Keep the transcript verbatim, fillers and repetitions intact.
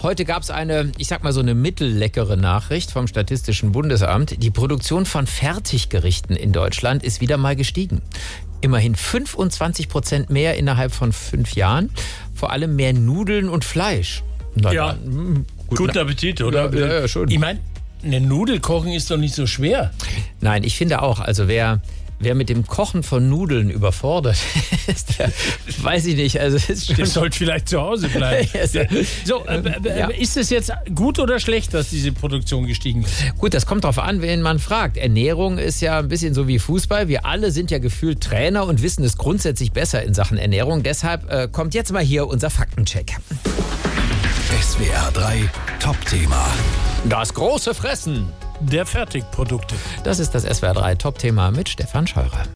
Heute gab es eine, ich sag mal so eine mittelleckere Nachricht vom Statistischen Bundesamt. Die Produktion von Fertiggerichten in Deutschland ist wieder mal gestiegen. Immerhin fünfundzwanzig Prozent mehr innerhalb von fünf Jahren. Vor allem mehr Nudeln und Fleisch. Na ja, dann, gut, guten Appetit, oder? Ja, ja, ja, schon. Ich meine, eine Nudel kochen ist doch nicht so schwer. Nein, ich finde auch, also wer... Wer mit dem Kochen von Nudeln überfordert ist, der, weiß ich nicht. Also ist schon der sollte vielleicht zu Hause bleiben. So, äh, ja. Ist es jetzt gut oder schlecht, dass diese Produktion gestiegen ist? Gut, das kommt darauf an, wen man fragt. Ernährung ist ja ein bisschen so wie Fußball. Wir alle sind ja gefühlt Trainer und wissen es grundsätzlich besser in Sachen Ernährung. Deshalb äh, kommt jetzt mal hier unser Faktencheck. S W R drei Top-Thema. Das große Fressen der Fertigprodukte. Das ist das S W R drei Top-Thema mit Stefan Scheurer.